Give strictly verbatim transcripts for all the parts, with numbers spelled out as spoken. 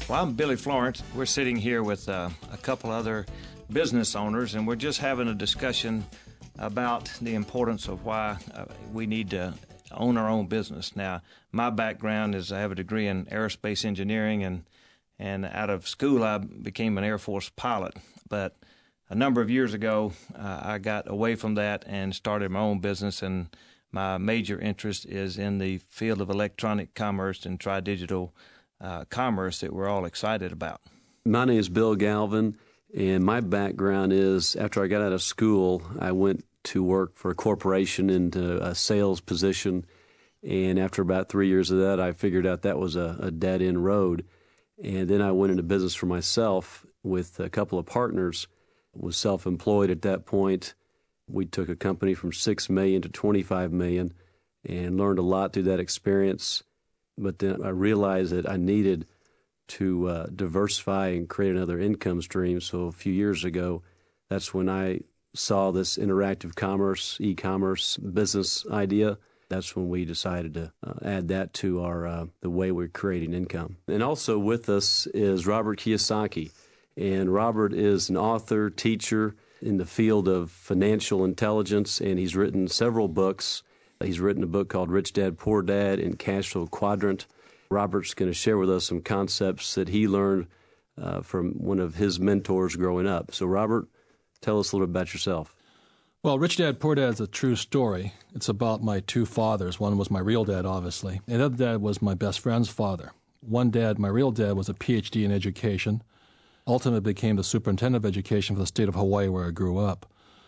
Well, I'm Billy Florence. We're sitting here with uh, a couple other business owners, and we're just having a discussion about the importance of why uh, we need to own our own business. Now, my background is I have a degree in aerospace engineering, and and out of school I became an Air Force pilot. But a number of years ago, uh, I got away from that and started my own business, and my major interest is in the field of electronic commerce and tri-digital uh, commerce that we're all excited about. My name is Bill Galvin, and my background is after I got out of school, I went to work for a corporation into a sales position, and after about three years of that, I figured out that was a, a dead-end road, and then I went into business for myself with a couple of partners, was self-employed at that point. We took a company from six million dollars to twenty-five million dollars and learned a lot through that experience. But then I realized that I needed to uh, diversify and create another income stream. So a few years ago, that's when I saw this interactive commerce, e-commerce business idea. That's when we decided to uh, add that to our uh, the way we're creating income. And also with us is Robert Kiyosaki. And Robert is an author, teacher in the field of financial intelligence, and he's written several books. He's written a book called Rich Dad, Poor Dad and Cash Flow Quadrant. Robert's going to share with us some concepts that he learned uh, from one of his mentors growing up. So, Robert, tell us a little bit about yourself. Well, Rich Dad, Poor Dad is a true story. It's about my two fathers. One was my real dad, obviously, and the other dad was my best friend's father. One dad, my real dad, was a P H D in education, ultimately became the superintendent of education for the state of Hawaii where I grew up.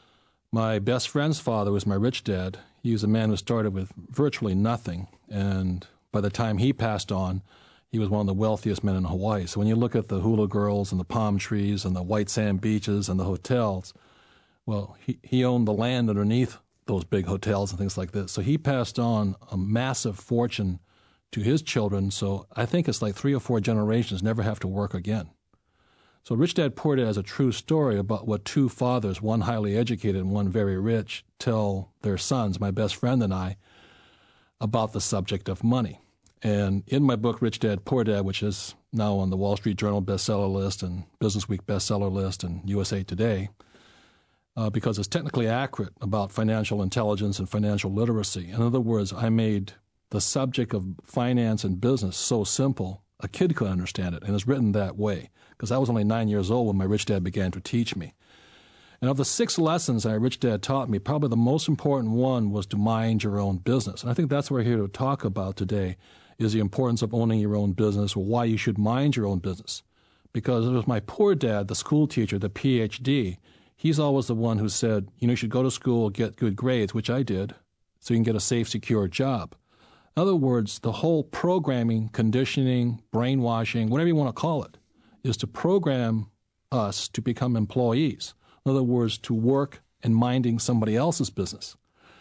My best friend's father was my rich dad. He was a man who started with virtually nothing, and by the time he passed on, he was one of the wealthiest men in Hawaii. So when you look at the hula girls and the palm trees and the white sand beaches and the hotels, well, he, he owned the land underneath those big hotels and things like this. So he passed on a massive fortune to his children, so I think it's like three or four generations never have to work again. So Rich Dad, Poor Dad is a true story about what two fathers, one highly educated and one very rich, tell their sons, my best friend and I, about the subject of money. And in my book, Rich Dad, Poor Dad, which is now on the Wall Street Journal bestseller list and Business Week bestseller list and U S A Today, uh, because it's technically accurate about financial intelligence and financial literacy. In other words, I made the subject of finance and business so simple, a kid could understand it, and it's written that way, because I was only nine years old when my rich dad began to teach me. And of the six lessons my rich dad taught me, probably the most important one was to mind your own business. And I think that's what we're here to talk about today, is the importance of owning your own business, or why you should mind your own business. Because it was my poor dad, the school teacher, the P H D, he's always the one who said, you know, you should go to school, get good grades, which I did, so you can get a safe, secure job. In other words, the whole programming, conditioning, brainwashing, whatever you want to call it, is to program us to become employees. In other words, to work and minding somebody else's business.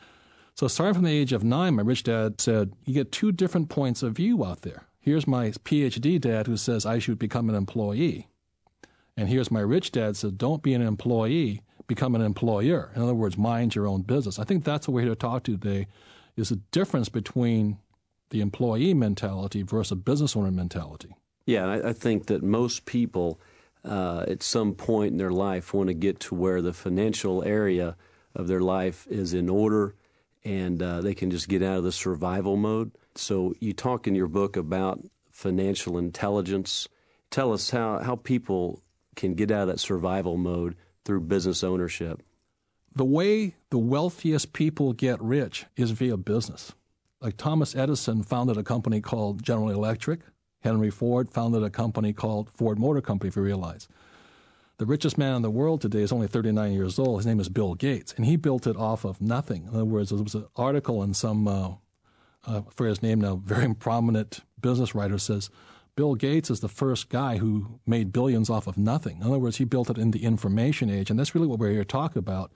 So starting from the age of nine, my rich dad said, you get two different points of view out there. Here's my P H D dad who says I should become an employee. And here's my rich dad said, don't be an employee, become an employer. In other words, mind your own business. I think that's what we're here to talk to today, is the difference between the employee mentality versus a business owner mentality. Yeah, I, I think that most people uh, at some point in their life want to get to where the financial area of their life is in order and uh, they can just get out of the survival mode. So you talk in your book about financial intelligence. Tell us how, how people can get out of that survival mode through business ownership. The way the wealthiest people get rich is via business. Like Thomas Edison founded a company called General Electric. Henry Ford founded a company called Ford Motor Company, if you realize. The richest man in the world today is only thirty-nine years old. His name is Bill Gates, and he built it off of nothing. In other words, there was an article in some, uh, uh, for his name now, very prominent business writer says, Bill Gates is the first guy who made billions off of nothing. In other words, he built it in the information age, and that's really what we're here to talk about,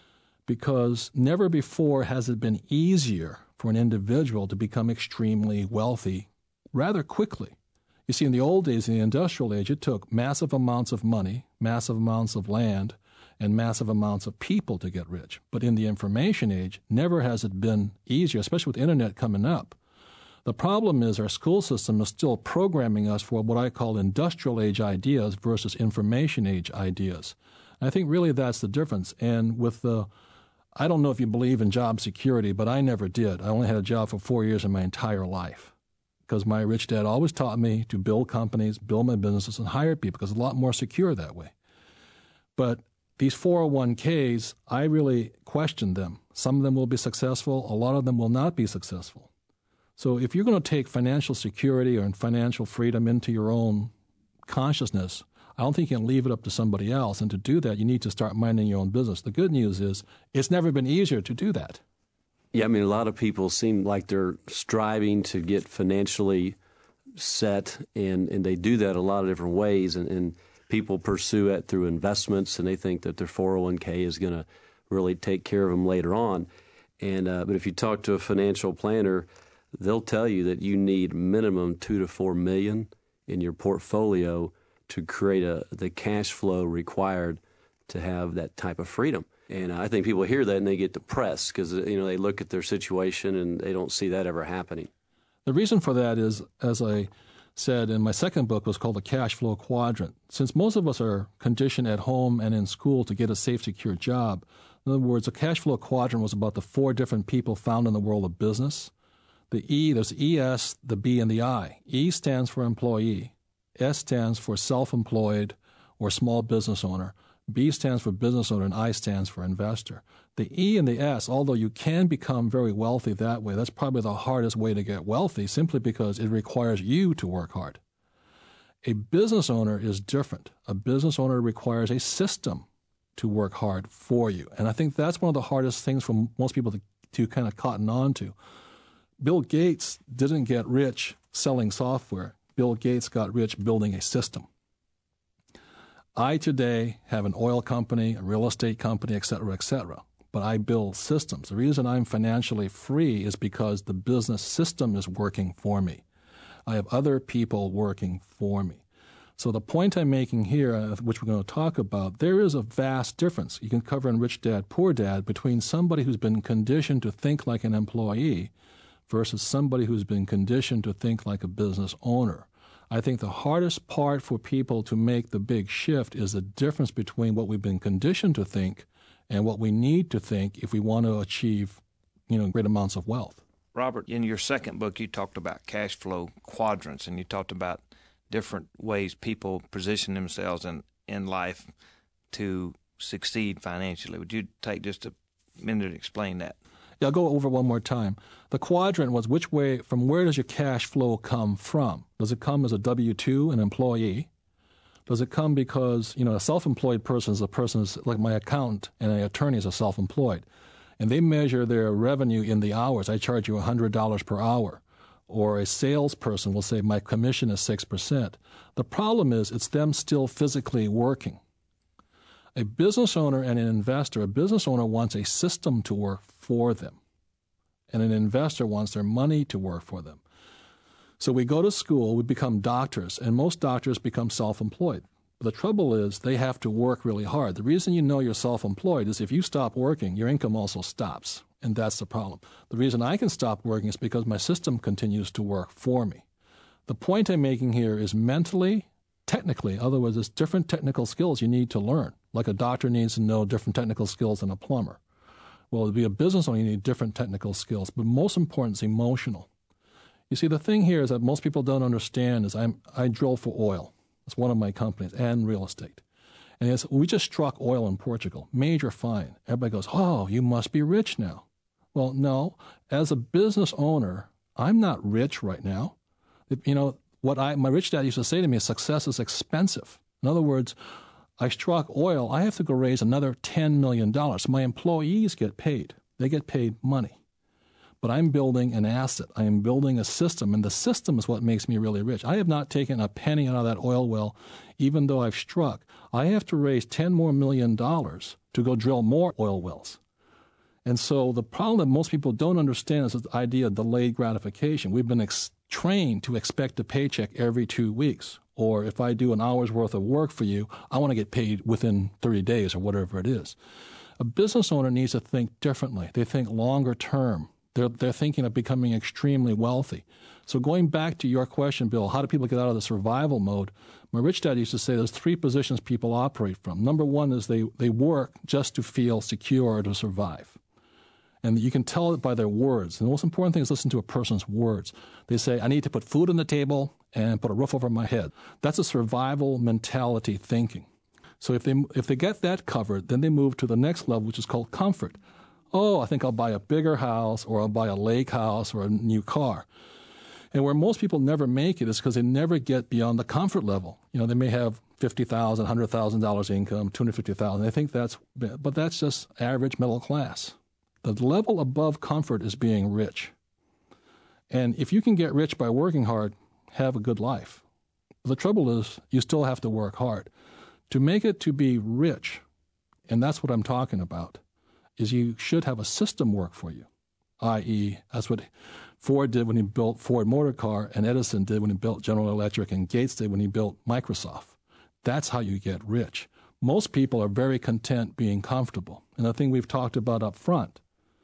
because never before has it been easier for an individual to become extremely wealthy rather quickly. You see, in the old days, in the industrial age, it took massive amounts of money, massive amounts of land, and massive amounts of people to get rich. But in the information age, never has it been easier, especially with the internet coming up. The problem is our school system is still programming us for what I call industrial age ideas versus information age ideas. And I think really that's the difference. And with the, I don't know if you believe in job security, but I never did. I only had a job for four years in my entire life because my rich dad always taught me to build companies, build my businesses, and hire people because it's a lot more secure that way. But these four oh one k's, I really questioned them. Some of them will be successful. A lot of them will not be successful. So if you're going to take financial security or financial freedom into your own consciousness, I don't think you can leave it up to somebody else. And to do that, you need to start minding your own business. The good news is it's never been easier to do that. Yeah, I mean, a lot of people seem like they're striving to get financially set, and, and they do that a lot of different ways. And, and people pursue it through investments, and they think that their four oh one k is going to really take care of them later on. And uh, but if you talk to a financial planner, they'll tell you that you need minimum two to four million in your portfolio to create a, the cash flow required to have that type of freedom. And I think people hear that and they get depressed because, you know, they look at their situation and they don't see that ever happening. The reason for that is, as I said in my second book, was called the cash flow quadrant. Since most of us are conditioned at home and in school to get a safe, secure job, in other words, the cash flow quadrant was about the four different people found in the world of business. The E, there's E S, the B, and the I. E stands for employee. S stands for self-employed or small business owner. B stands for business owner, and I stands for investor. The E and the S, although you can become very wealthy that way, that's probably the hardest way to get wealthy simply because it requires you to work hard. A business owner is different. A business owner requires a system to work hard for you. And I think that's one of the hardest things for most people to, to kind of cotton on to. Bill Gates didn't get rich selling software. Bill Gates got rich building a system. I today have an oil company, a real estate company, et cetera, et cetera. But I build systems. The reason I'm financially free is because the business system is working for me. I have other people working for me. So the point I'm making here, which we're going to talk about, there is a vast difference. You can cover in Rich Dad, Poor Dad between somebody who's been conditioned to think like an employee versus somebody who's been conditioned to think like a business owner. I think the hardest part for people to make the big shift is the difference between what we've been conditioned to think and what we need to think if we want to achieve, you know, great amounts of wealth. Robert, in your second book, you talked about cash flow quadrants, and you talked about different ways people position themselves in, in life to succeed financially. Would you take just a minute to explain that? Yeah, I'll go over one more time. The quadrant was which way, from where does your cash flow come from? Does it come as a W two, an employee? Does it come because, you know, a self-employed person is a person is like my accountant and an attorney is a self-employed. And they measure their revenue in the hours. I charge you one hundred dollars per hour. Or a salesperson will say my commission is six percent. The problem is it's them still physically working. A business owner and an investor, a business owner wants a system to work for them, and an investor wants their money to work for them. So we go to school, we become doctors, and most doctors become self-employed. But the trouble is they have to work really hard. The reason you know you're self-employed is if you stop working, your income also stops, and that's the problem. The reason I can stop working is because my system continues to work for me. The point I'm making here is mentally, technically, otherwise there's different technical skills you need to learn. Like a doctor needs to know different technical skills than a plumber. Well, to be a business owner, you need different technical skills, but most important is emotional. You see, the thing here is that most people don't understand is I'm, I drill for oil. It's one of my companies, and real estate. And it's, we just struck oil in Portugal, major fine. Everybody goes, oh, you must be rich now. Well, no. As a business owner, I'm not rich right now. You know, what I my rich dad used to say to me is success is expensive. In other words, I struck oil, I have to go raise another ten million dollars. My employees get paid. They get paid money. But I'm building an asset. I am building a system, and the system is what makes me really rich. I have not taken a penny out of that oil well, even though I've struck. I have to raise ten more million dollars to go drill more oil wells. And so the problem that most people don't understand is the idea of delayed gratification. We've been ex- trained to expect a paycheck every two weeks. Or if I do an hour's worth of work for you, I want to get paid within thirty days or whatever it is. A business owner needs to think differently. They think longer term. They're, they're thinking of becoming extremely wealthy. So going back to your question, Bill, how do people get out of the survival mode? My rich dad used to say there's three positions people operate from. Number one is they, they work just to feel secure or to survive. And you can tell it by their words. And the most important thing is listen to a person's words. They say, I need to put food on the table and put a roof over my head. That's a survival mentality thinking. So if they if they get that covered, then they move to the next level, which is called comfort. Oh, I think I'll buy a bigger house, or I'll buy a lake house or a new car. And where most people never make it is because they never get beyond the comfort level. You know, they may have fifty thousand dollars, one hundred thousand dollars income, two hundred fifty thousand dollars. They think that's, but that's just average middle class. The level above comfort is being rich. And if you can get rich by working hard, have a good life. The trouble is you still have to work hard. To make it to be rich, and that's what I'm talking about, is you should have a system work for you, that is, that's what Ford did when he built Ford Motor Car, and Edison did when he built General Electric, and Gates did when he built Microsoft. That's how you get rich. Most people are very content being comfortable. And the thing we've talked about up front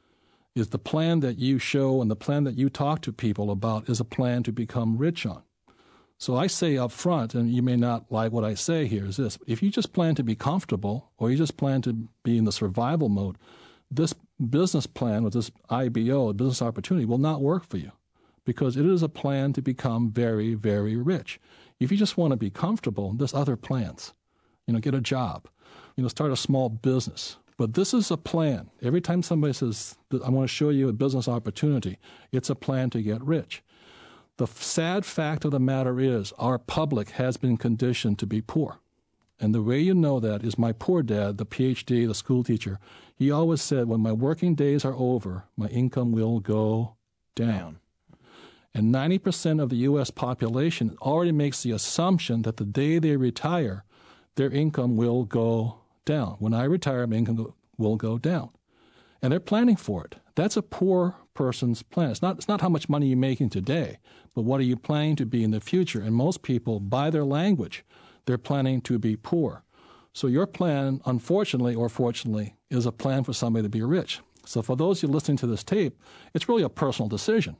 is the plan that you show and the plan that you talk to people about is a plan to become rich on. So I say up front, and you may not like what I say here, is this. If you just plan to be comfortable or you just plan to be in the survival mode, this business plan with this I B O, a business opportunity, will not work for you because it is a plan to become very, very rich. If you just want to be comfortable, there's other plans. You know, get a job, you know, start a small business. But this is a plan. Every time somebody says, I want to show you a business opportunity, it's a plan to get rich. The sad fact of the matter is our public has been conditioned to be poor. And the way you know that is my poor dad, the P H D, the school teacher, he always said, when my working days are over, my income will go down. And ninety percent of the U S population already makes the assumption that the day they retire, their income will go down. When I retire, my income will go down. And they're planning for it. That's a poor person's plan. It's not, it's not how much money you're making today, but what are you planning to be in the future? And most people, by their language, they're planning to be poor. So your plan, unfortunately or fortunately, is a plan for somebody to be rich. So for those of you listening to this tape, it's really a personal decision.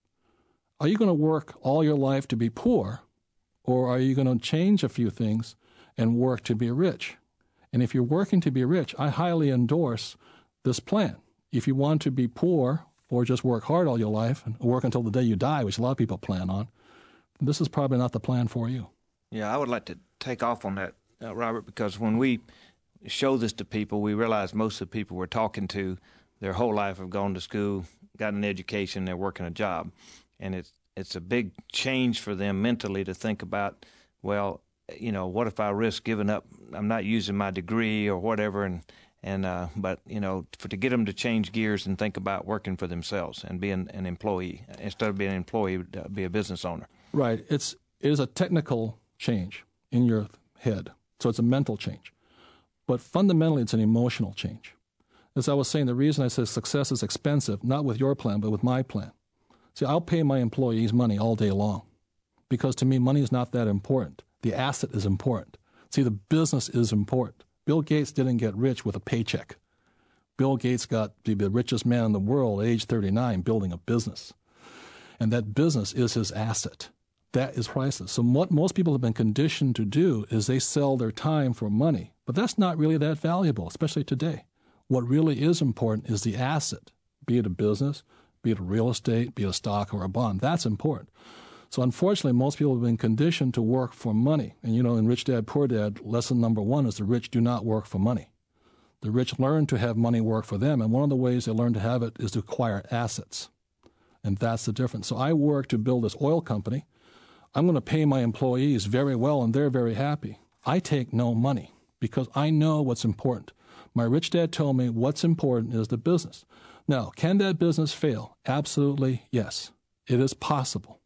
Are you going to work all your life to be poor, or are you going to change a few things and work to be rich? And if you're working to be rich, I highly endorse this plan. If you want to be poor or just work hard all your life and work until the day you die, which a lot of people plan on, this is probably not the plan for you. Yeah, I would like to take off on that, uh, Robert, because when we show this to people, we realize most of the people we're talking to, their whole life have gone to school, got an education, they're working a job. And it's, it's a big change for them mentally to think about, well, you know, what if I risk giving up? I'm not using my degree or whatever, and and uh, but you know, for to get them to change gears and think about working for themselves and being an employee instead of being an employee, uh, be a business owner. Right. It's it is a technical change in your head, so it's a mental change, but fundamentally, it's an emotional change. As I was saying, the reason I say success is expensive, not with your plan, but with my plan. See, I'll pay my employees money all day long because to me, money is not that important. The asset is important. See, the business is important. Bill Gates didn't get rich with a paycheck. Bill Gates got to be the richest man in the world at age thirty-nine building a business. And that business is his asset. That is priceless. So what most people have been conditioned to do is they sell their time for money. But that's not really that valuable, especially today. What really is important is the asset, be it a business, be it a real estate, be it a stock or a bond. That's important. So unfortunately, most people have been conditioned to work for money. And you know, in Rich Dad, Poor Dad, lesson number one is the rich do not work for money. The rich learn to have money work for them, and one of the ways they learn to have it is to acquire assets. And that's the difference. So I work to build this oil company. I'm going to pay my employees very well, and they're very happy. I take no money because I know what's important. My rich dad told me what's important is the business. Now, can that business fail? Absolutely, yes. It is possible.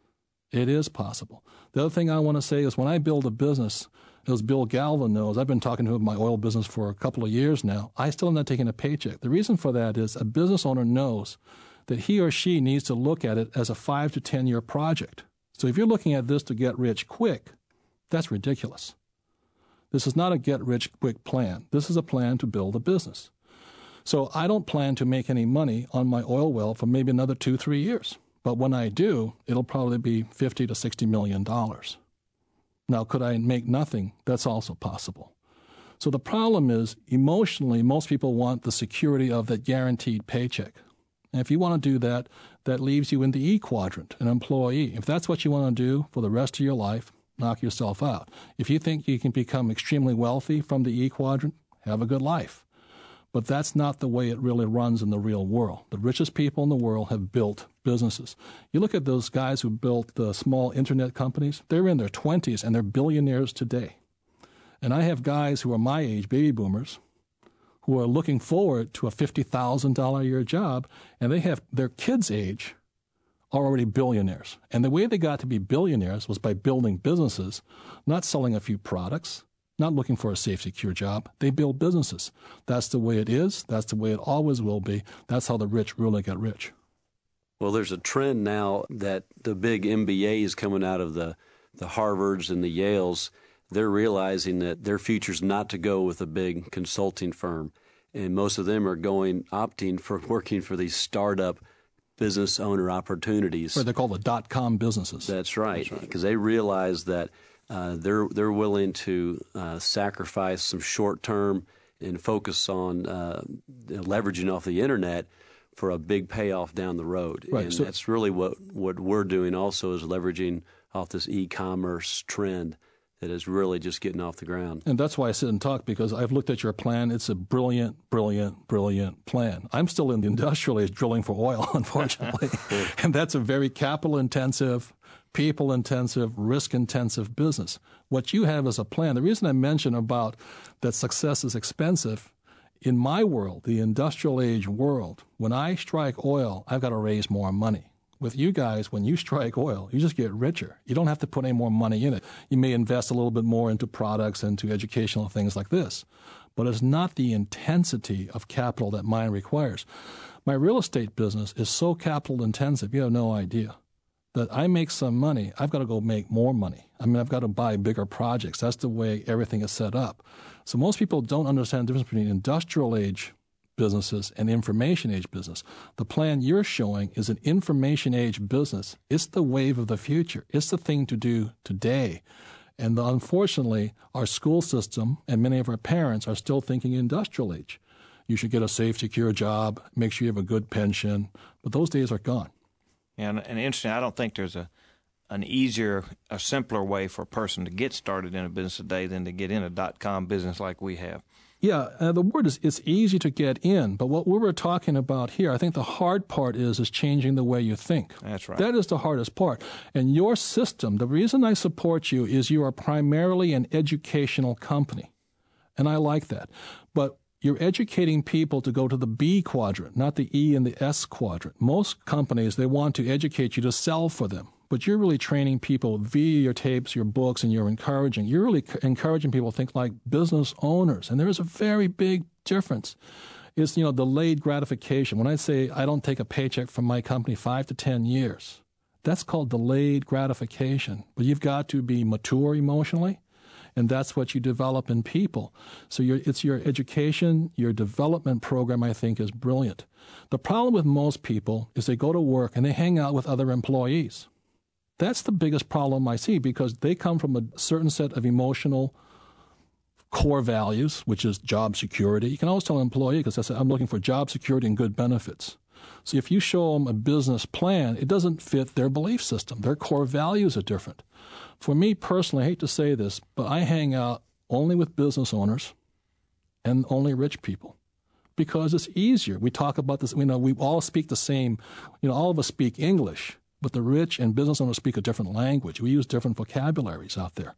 It is possible. The other thing I want to say is when I build a business, as Bill Galvin knows, I've been talking to him about my oil business for a couple of years now, I still am not taking a paycheck. The reason for that is a business owner knows that he or she needs to look at it as a five to ten year project. So if you're looking at this to get rich quick, that's ridiculous. This is not a get rich quick plan. This is a plan to build a business. So I don't plan to make any money on my oil well for maybe another two, three years. But when I do, it'll probably be fifty to sixty million dollars. Now, could I make nothing? That's also possible. So the problem is, emotionally, most people want the security of that guaranteed paycheck. And if you want to do that, that leaves you in the E quadrant, an employee. If that's what you want to do for the rest of your life, knock yourself out. If you think you can become extremely wealthy from the E quadrant, have a good life. But that's not the way it really runs in the real world. The richest people in the world have built businesses. You look at those guys who built the small internet companies, they're in their twenties and they're billionaires today. And I have guys who are my age, baby boomers, who are looking forward to a fifty thousand dollars a year job, and they have their kids' age are already billionaires. And the way they got to be billionaires was by building businesses, not selling a few products, not looking for a safe, secure job. They build businesses. That's the way it is. That's the way it always will be. That's how the rich really get rich. Well, there's a trend now that the big M B As coming out of the, the Harvards and the Yales, they're realizing that their future's not to go with a big consulting firm. And most of them are going, opting for working for these startup business owner opportunities. Right, they're called the dot-com businesses. That's right, because they realize that uh, they're they're willing to uh, sacrifice some short-term and focus on uh, leveraging off the internet for a big payoff down the road. Right, and so, that's really what, what we're doing also, is leveraging off this e-commerce trend that is really just getting off the ground. And that's why I sit and talk, because I've looked at your plan. It's a brilliant, brilliant, brilliant plan. I'm still in the industrial age drilling for oil, unfortunately. And that's a very capital-intensive, people-intensive, risk-intensive business. What you have is a plan. The reason I mention about that success is expensive, in my world, the industrial age world, when I strike oil, I've got to raise more money. With you guys, when you strike oil, you just get richer. You don't have to put any more money in it. You may invest a little bit more into products, into educational things like this. But it's not the intensity of capital that mine requires. My real estate business is so capital intensive, you have no idea. That I make some money, I've got to go make more money. I mean, I've got to buy bigger projects. That's the way everything is set up. So most people don't understand the difference between industrial age businesses and information age business. The plan you're showing is an information age business. It's the wave of the future. It's the thing to do today. And unfortunately, our school system and many of our parents are still thinking industrial age. You should get a safe, secure job, make sure you have a good pension. But those days are gone. And, and interesting, I don't think there's a an easier, a simpler way for a person to get started in a business today than to get in a dot-com business like we have. Yeah, uh, the word is it's easy to get in, but what we were talking about here, I think the hard part is is changing the way you think. That's right. That is the hardest part. And your system, the reason I support you is you are primarily an educational company, and I like that. But you're educating people to go to the B quadrant, not the E and the S quadrant. Most companies, they want to educate you to sell for them. But you're really training people via your tapes, your books, and you're encouraging. You're really encouraging people to think like business owners. And there is a very big difference. It's, you know, delayed gratification. When I say I don't take a paycheck from my company five to ten years, that's called delayed gratification. But you've got to be mature emotionally, and that's what you develop in people. So your, it's your education, your development program, I think, is brilliant. The problem with most people is they go to work and they hang out with other employees. That's the biggest problem I see, because they come from a certain set of emotional core values, which is job security. You can always tell an employee, because I say, I'm looking for job security and good benefits. So if you show them a business plan, it doesn't fit their belief system. Their core values are different. For me personally, I hate to say this, but I hang out only with business owners and only rich people, because it's easier. We talk about this, you know, we all speak the same, you know, all of us speak English. But the rich and business owners speak a different language. We use different vocabularies out there.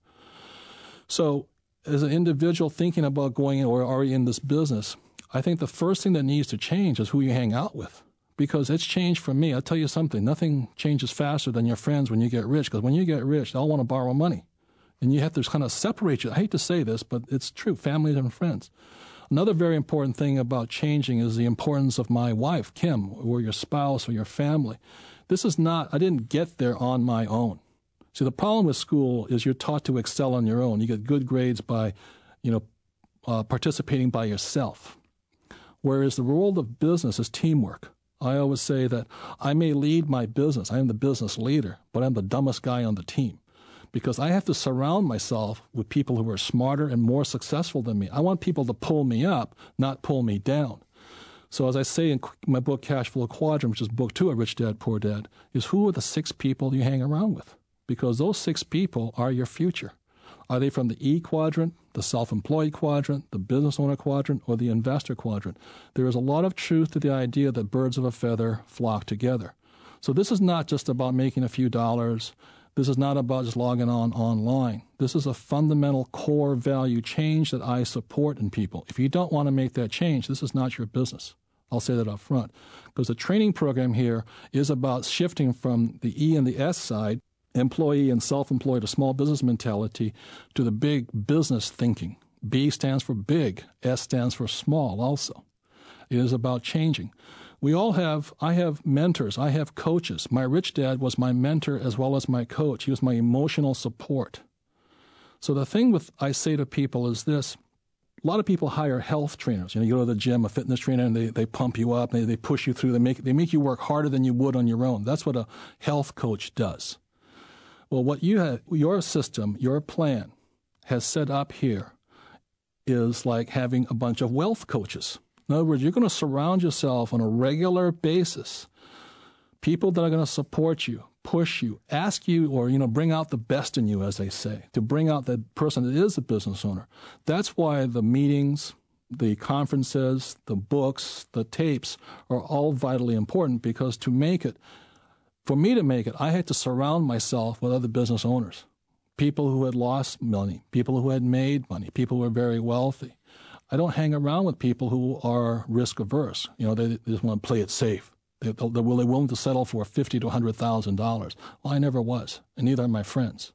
So as an individual thinking about going in or already in this business, I think the first thing that needs to change is who you hang out with, because it's changed for me. I'll tell you something. Nothing changes faster than your friends when you get rich, because when you get rich, they all want to borrow money. And you have to kind of separate you. I hate to say this, but it's true, families and friends. Another very important thing about changing is the importance of my wife, Kim, or your spouse or your family. This is not, I didn't get there on my own. See, the problem with school is you're taught to excel on your own. You get good grades by, you know, uh, participating by yourself. Whereas the world of business is teamwork. I always say that I may lead my business. I am the business leader, but I'm the dumbest guy on the team because I have to surround myself with people who are smarter and more successful than me. I want people to pull me up, not pull me down. So as I say in my book, Cash Flow Quadrant, which is book two of Rich Dad, Poor Dad, is who are the six people you hang around with? Because those six people are your future. Are they from the E quadrant, the self-employed quadrant, the business owner quadrant, or the investor quadrant? There is a lot of truth to the idea that birds of a feather flock together. So this is not just about making a few dollars. This is not about just logging on online. This is a fundamental core value change that I support in people. If you don't want to make that change, this is not your business. I'll say that up front. Because the training program here is about shifting from the E and the S side, employee and self-employed, a small business mentality, to the big business thinking. B stands for big. S stands for small also. It is about changing. We all have, I have mentors. I have coaches. My rich dad was my mentor as well as my coach. He was my emotional support. So the thing with I say to people is this. A lot of people hire health trainers. You know, you go to the gym, a fitness trainer, and they, they pump you up. They, they push you through. They make, they make you work harder than you would on your own. That's what a health coach does. Well, what you have, your system, your plan has set up here is like having a bunch of wealth coaches. In other words, you're going to surround yourself on a regular basis, people that are going to support you, push you, ask you, or, you know, bring out the best in you, as they say, to bring out the person that is a business owner. That's why the meetings, the conferences, the books, the tapes are all vitally important, because to make it, for me to make it, I had to surround myself with other business owners, people who had lost money, people who had made money, people who were very wealthy. I don't hang around with people who are risk averse. You know, they, they just want to play it safe. They, they're willing to settle for fifty thousand to one hundred thousand dollars. Well, I never was, and neither are my friends.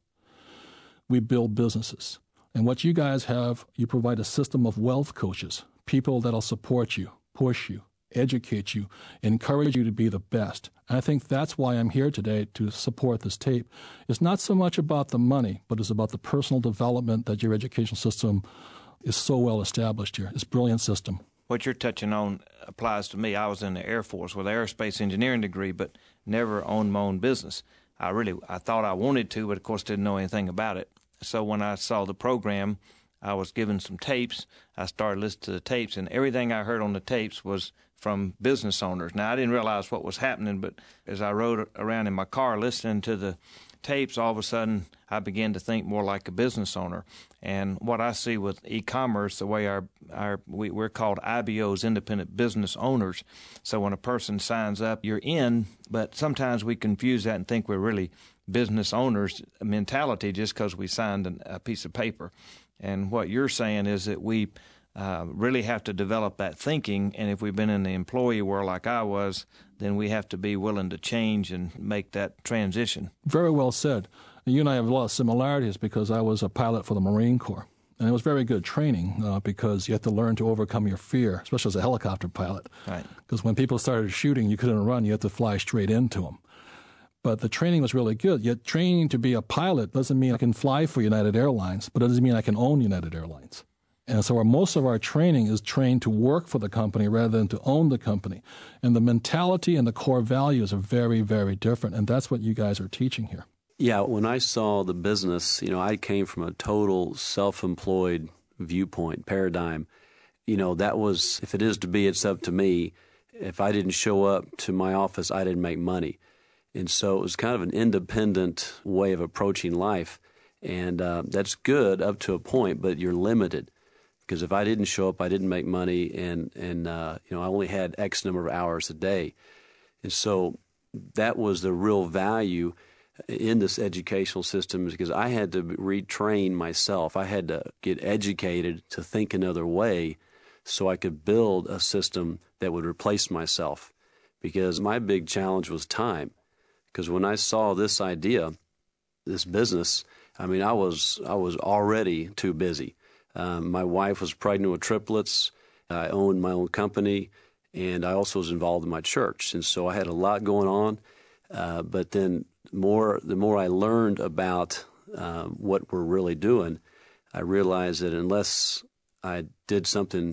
We build businesses. And what you guys have, you provide a system of wealth coaches, people that'll support you, push you, educate you, encourage you to be the best. And I think that's why I'm here today to support this tape. It's not so much about the money, but it's about the personal development that your education system is so well established here. It's a brilliant system. What you're touching on applies to me. I was in the Air Force with an aerospace engineering degree, but never owned my own business. I really, I thought I wanted to, but of course didn't know anything about it. So when I saw the program, I was given some tapes. I started listening to the tapes, and everything I heard on the tapes was from business owners. Now, I didn't realize what was happening, but as I rode around in my car listening to the tapes, all of a sudden I began to think more like a business owner. And what I see with e-commerce, the way our, our we, we're called I B Os, independent business owners. So when a person signs up, you're in, but sometimes we confuse that and think we're really business owners mentality just because we signed an, a piece of paper. And what you're saying is that we uh, really have to develop that thinking, and if we've been in the employee world like I was, then we have to be willing to change and make that transition. Very well said. You and I have a lot of similarities because I was a pilot for the Marine Corps. And it was very good training uh, because you have to learn to overcome your fear, especially as a helicopter pilot. Right. Because when people started shooting, you couldn't run. You had to fly straight into them. But the training was really good. Yet training to be a pilot doesn't mean I can fly for United Airlines, but it doesn't mean I can own United Airlines. And so our, most of our training is trained to work for the company rather than to own the company. And the mentality and the core values are very, very different. And that's what you guys are teaching here. Yeah, when I saw the business, you know, I came from a total self-employed viewpoint, paradigm. You know, that was, if it is to be, it's up to me. If I didn't show up to my office, I didn't make money. And so it was kind of an independent way of approaching life. And uh, that's good up to a point, but you're limited. Because if I didn't show up, I didn't make money, and, and uh, you know, I only had X number of hours a day. And so that was the real value in this educational system, is because I had to retrain myself. I had to get educated to think another way so I could build a system that would replace myself. Because my big challenge was time. Because when I saw this idea, this business, I mean, I was I was already too busy. Um, my wife was pregnant with triplets. I owned my own company, and I also was involved in my church. And so I had a lot going on. Uh, but then more, the more I learned about um, what we're really doing, I realized that unless I did something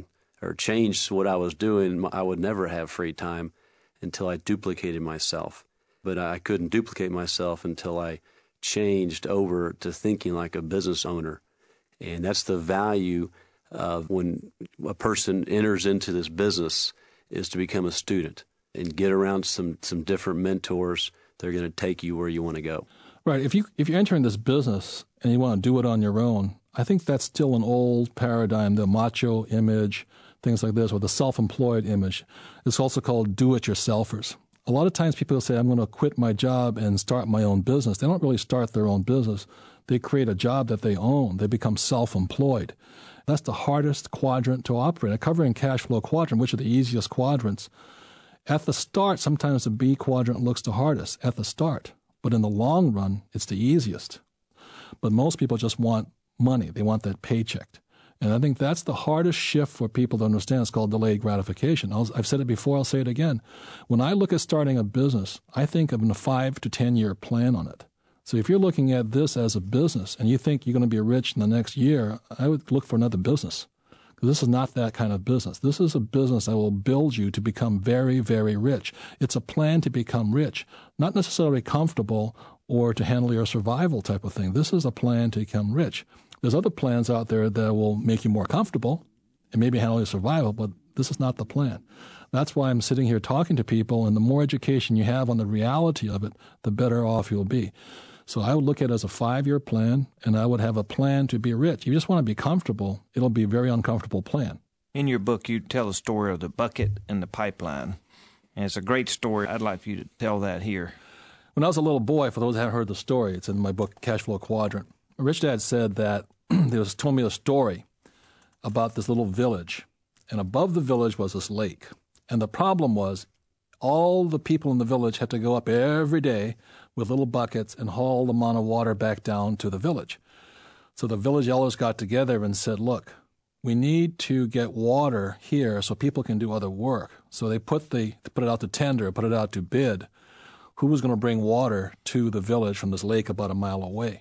or change what I was doing, I would never have free time until I duplicated myself. But I couldn't duplicate myself until I changed over to thinking like a business owner. And that's the value of when a person enters into this business, is to become a student and get around some, some different mentors. They're going to take you where you want to go. Right. If you if you're entering this business and you want to do it on your own, I think that's still an old paradigm, the macho image, things like this, or the self-employed image. It's also called do-it-yourselfers. A lot of times people say, I'm going to quit my job and start my own business. They don't really start their own business. They create a job that they own. They become self-employed. That's the hardest quadrant to operate. A covering cash flow quadrant, which are the easiest quadrants. At the start, sometimes the B quadrant looks the hardest at the start. But in the long run, it's the easiest. But most people just want money. They want that paycheck. And I think that's the hardest shift for people to understand. It's called delayed gratification. I'll, I've said it before, I'll say it again. When I look at starting a business, I think of a five to ten year plan on it. So if you're looking at this as a business and you think you're going to be rich in the next year, I would look for another business. Because this is not that kind of business. This is a business that will build you to become very, very rich. It's a plan to become rich, not necessarily comfortable or to handle your survival type of thing. This is a plan to become rich. There's other plans out there that will make you more comfortable and maybe handle your survival, but this is not the plan. That's why I'm sitting here talking to people, and the more education you have on the reality of it, the better off you'll be. So I would look at it as a five-year plan, and I would have a plan to be rich. If you just want to be comfortable, it'll be a very uncomfortable plan. In your book, you tell the story of the bucket and the pipeline, and it's a great story. I'd like for you to tell that here. When I was a little boy, for those who haven't heard the story, it's in my book, Cash Flow Quadrant. A rich dad said that he was told me a story about this little village, and above the village was this lake. And the problem was all the people in the village had to go up every day with little buckets and haul the amount of water back down to the village. So the village elders got together and said, look, we need to get water here so people can do other work. So they put the put it out to tender, put it out to bid, who was going to bring water to the village from this lake about a mile away.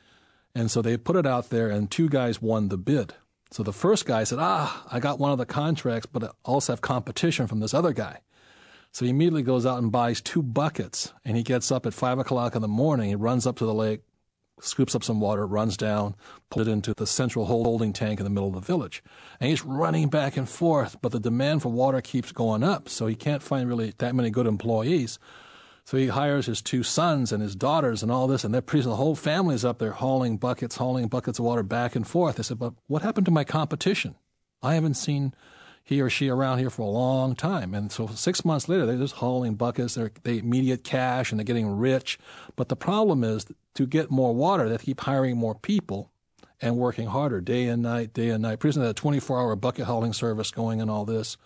And so they put it out there, and two guys won the bid. So the first guy said, ah, I got one of the contracts, but I also have competition from this other guy. So he immediately goes out and buys two buckets, and he gets up at five o'clock in the morning. He runs up to the lake, scoops up some water, runs down, pulls it into the central holding tank in the middle of the village. And he's running back and forth, but the demand for water keeps going up, so he can't find really that many good employees. So he hires his two sons and his daughters and all this, and they're pretty, the whole family's up there hauling buckets, hauling buckets of water back and forth. They said, but what happened to my competition? I haven't seen he or she around here for a long time. And so six months later, they're just hauling buckets. They're, they immediate cash, and they're getting rich. But the problem is, to get more water, they have to keep hiring more people and working harder day and night, day and night. Pretty soon they had a twenty-four hour bucket hauling service going and all this.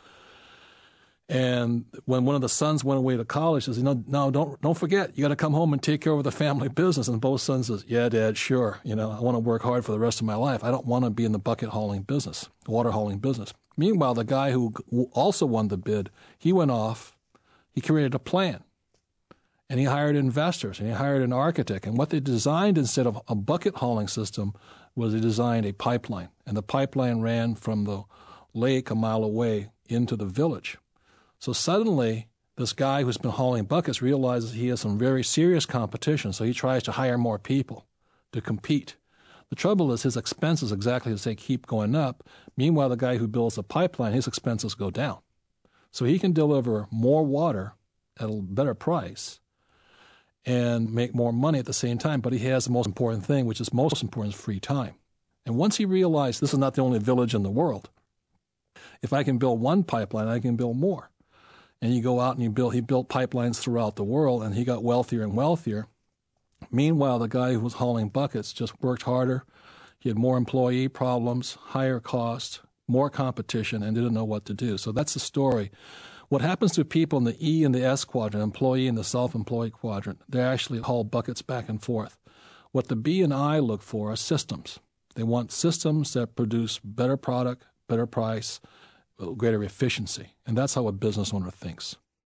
And when one of the sons went away to college, he says, no, no, don't don't forget, you got to come home and take care of the family business. And both sons says, yeah, Dad, sure. You know, I want to work hard for the rest of my life. I don't want to be in the bucket hauling business, water hauling business. Meanwhile, the guy who also won the bid, he went off, he created a plan, and he hired investors, and he hired an architect. And what they designed instead of a bucket hauling system was they designed a pipeline. And the pipeline ran from the lake a mile away into the village. So suddenly, this guy who's been hauling buckets realizes he has some very serious competition, so he tries to hire more people to compete. The trouble is his expenses exactly as they keep going up. Meanwhile, the guy who builds a pipeline, his expenses go down. So he can deliver more water at a better price and make more money at the same time, but he has the most important thing, which is most important, is free time. And once he realized this is not the only village in the world, if I can build one pipeline, I can build more. And you go out and you build, he built pipelines throughout the world, and he got wealthier and wealthier. Meanwhile, the guy who was hauling buckets just worked harder. He had more employee problems, higher costs, more competition, and didn't know what to do. So that's the story. What happens to people in the E and the S quadrant, employee and the self-employed quadrant, they actually haul buckets back and forth. What the B and I look for are systems. They want systems that produce better product, better price, greater efficiency. And that's how a business owner thinks.